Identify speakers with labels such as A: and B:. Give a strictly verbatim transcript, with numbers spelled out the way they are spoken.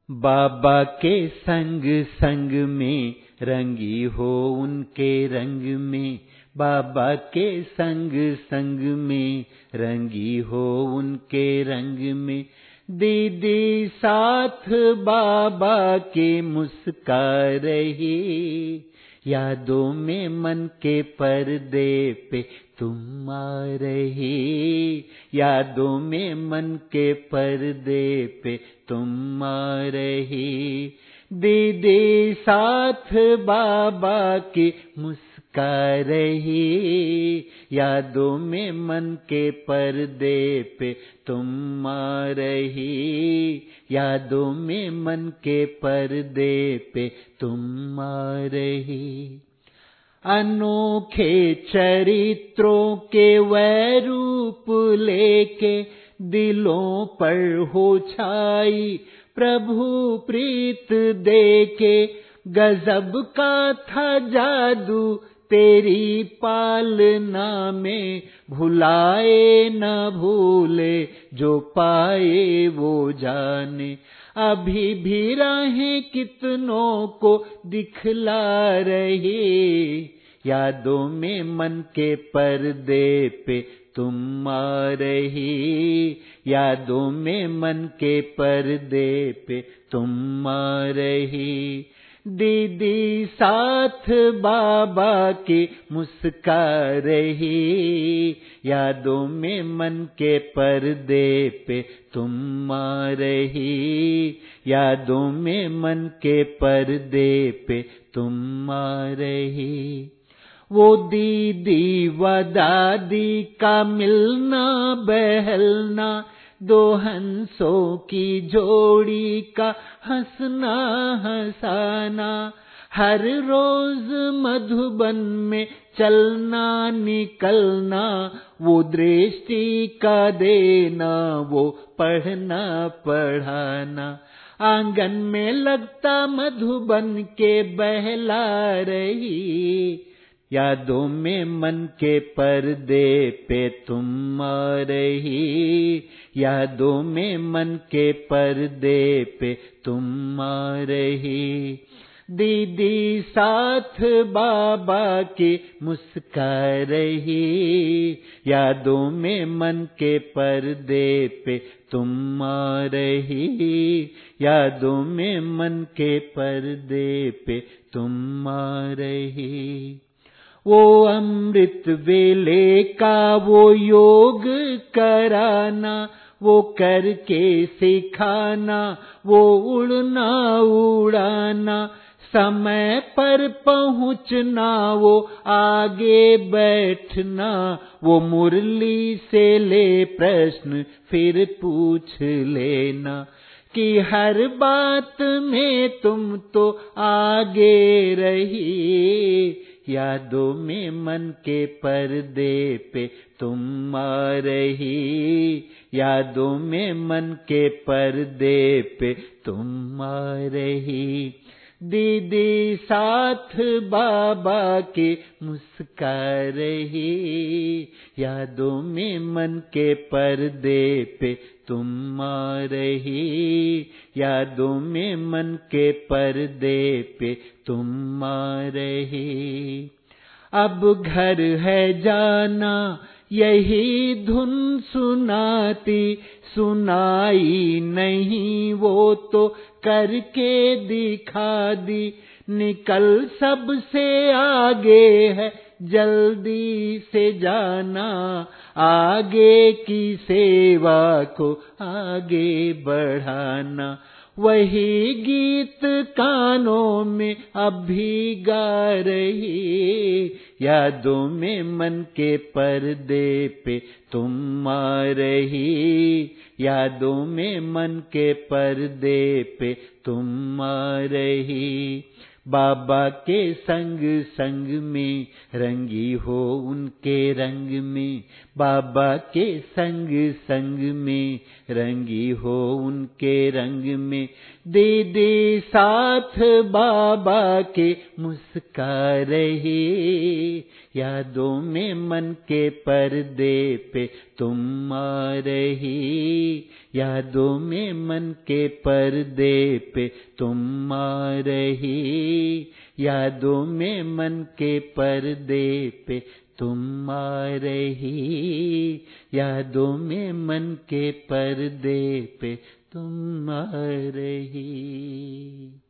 A: बाबा के संग संग में रंगी हो उनके रंग में, बाबा के संग संग में रंगी हो उनके रंग में। दीदी साथ बाबा के मुस्का रही, यादों में मन के पर्दे पे तुम आ रही, यादों में मन के पर्दे पे तुम आ रही। दीदी साथ बाबा की मुस्का रही, यादों में मन के पर्दे पे तुम आ रही, यादों में मन के पर्दे पे तुम आ रही। अनोखे चरित्रों के वह रूप लेके दिलों पर हो छाई, प्रभु प्रीत देके गजब का था जादू तेरी पालना में। भुलाए न भूले जो पाए वो जाने, अभी भी राहें कितनों को दिखला रही, यादों में मन के पर्दे पे तुम आ रही, यादों में मन के पर्दे पे तुम आ रही। दीदी साथ बाबा की मुस्का रही, यादों में मन के पर्दे पे तुम आ रही, यादों में मन के पर्दे पे तुम आ रही। वो दीदी व दादी का मिलना बहलना, दो हंसों की जोड़ी का हंसना हंसाना, हर रोज मधुबन में चलना निकलना, वो दृष्टि का देना वो पढ़ना पढ़ाना। आंगन में लगता मधुबन के बहला रही, यादों में मन के पर्दे पे तुम आ रही, यादों में मन के पर्दे पे तुम आ रही। दीदी साथ बाबा की मुस्का रही, यादों में मन के पर्दे पे तुम आ रही, यादों में मन के पर्दे पे तुम आ रही। वो अमृत वेले का वो योग कराना, वो करके सिखाना, वो उड़ना उड़ाना, समय पर पहुँचना, वो आगे बैठना, वो मुरली से ले प्रश्न फिर पूछ लेना, कि हर बात में तुम तो आगे रही, यादों में मन के पर्दे पे तुम आ रही, यादों में मन के पर्दे पे तुम आ रही। दीदी साथ बाबा के मुस्का रही, यादों में मन के पर्दे पे तुम आ रही, यादों में मन के पर्दे पे तुम आ रही। अब घर है जाना यही धुन सुनाती, सुनाई नहीं वो तो करके दिखा दी, निकल सबसे आगे है जल्दी से जाना, आगे की सेवा को आगे बढ़ाना। वही गीत कानों में अभी गा रही, यादों में मन के पर्दे पे तुम आ रही, यादों में मन के पर्दे पे तुम आ रही। बाबा के संग संग में रंगी हो उनके रंग में, बाबा के संग संग में रंगी हो उनके रंग में। दे दे साथ बाबा के मुस्का रहे, यादों में मन के पर्दे पे तुम आ रही, यादों में मन के पर्दे पे तुम आ रही, यादों में मन के पर्दे पे तुम आ रही, यादों में मन के पर्दे पे तुम आ रही।